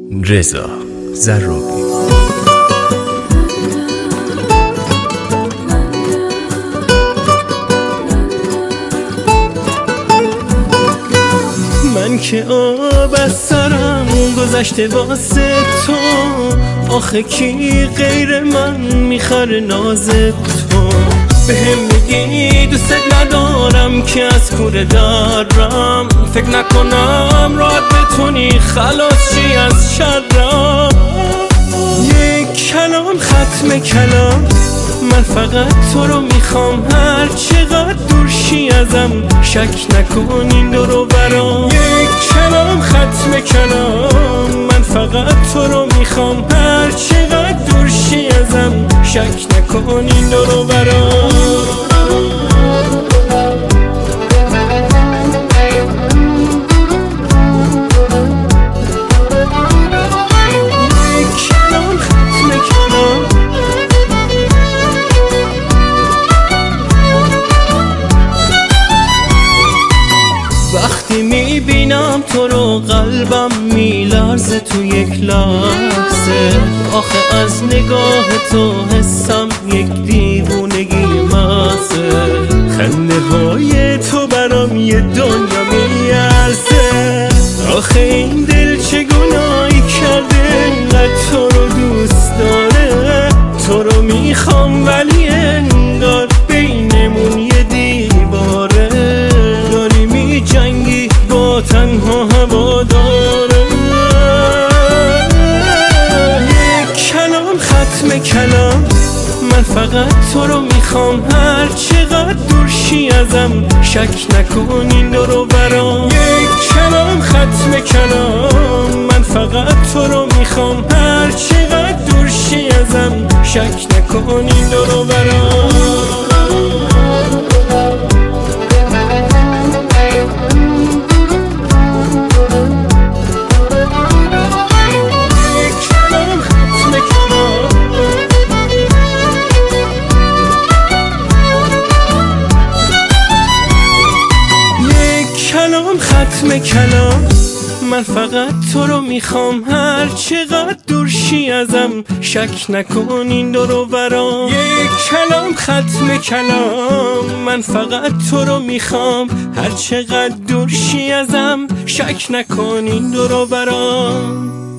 رضا ضروبی. من که آب از سرم گذشته واسه تو، آخه کی غیر من میخره ناز تو؟ بهم میگی دوست ندارم که از کوره دارم، فکر نکنم راحت بتونی خلاص چی از شرم. یک کلام ختم کلام، من فقط تو رو میخوام، هر چقدر دور شی ازم شک نکن این دور و برام. یک کلام ختم کلام، من فقط تو رو میخوام، هر چقدر دور شی ازم شک نکن این دور و برام. وقتی میبینم تو رو قلبم میلرزه تو یک لحظه، آخه از نگاه تو حسم یک دیوونگی محضه. خنده های تو برام یه دنیا میارزه، آخه این دل چه گناهی کرده اینقدر تو رو دوست داره. تو رو میخوام ولی انگار بینمون یه دیواره، داری میجنگی با تنها هوا داره. یک کلام ختم کلام، من فقط تو رو میخوام، هر چقدر دور شی ازم شک نکن این دور و برام. یک کلام ختم کلام، من فقط تو رو میخوام، هر چقدر دور شی ازم شک نکن این دور و برام. ختم کلام، من فقط تو رو میخوام، هر چقدر دور شی ازم شک نکن این دور و برام. یک کلام ختم کلام، من فقط تو رو میخوام، هر چقدر دور شی ازم شک نکن این دور و برام.